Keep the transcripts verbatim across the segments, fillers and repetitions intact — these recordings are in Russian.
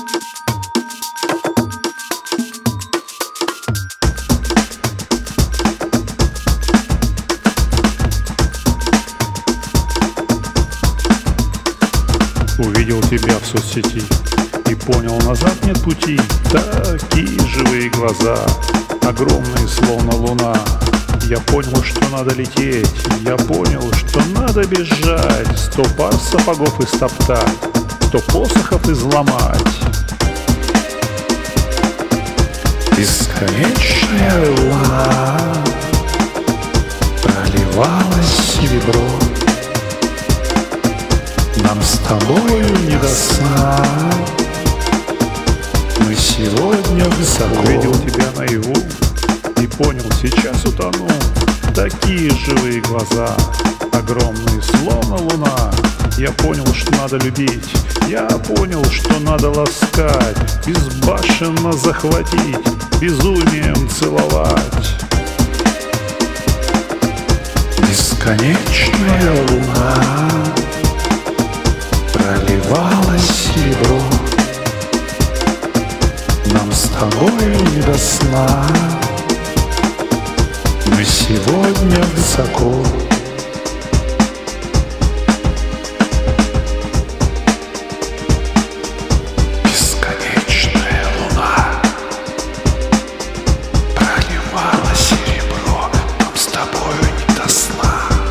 Увидел тебя в соцсети и понял, назад нет пути. Такие живые глаза, огромные, словно луна. Я понял, что надо лететь, я понял, что надо бежать. Сто пар сапогов истоптать, сто посохов изломать. Бесконечная луна проливалась серебро. Нам с тобою не до сна, мы сегодня высоко. Увидел тебя наяву и понял, сейчас утону. Такие живые глаза, огромные, словно луна. Я понял, что надо любить, я понял, что надо ласкать, безбашенно захватить, безумием целовать. Бесконечная луна проливалось серебро. Нам с тобою не до сна, мы сегодня высоко. Бесконечная луна проливала серебро. Нам с тобою не до сна.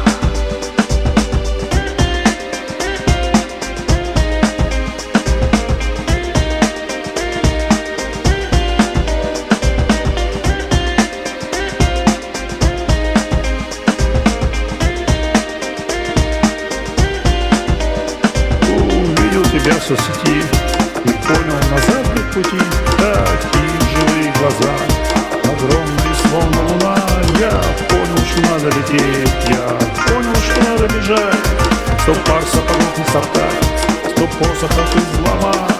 Тебя в соцсети и понял, назад нет пути. Такие живые глаза, огромные, словно луна. Я понял, что надо лететь, я понял, что надо бежать. Сто пар сапогов не стоптать, сто посохов изломать.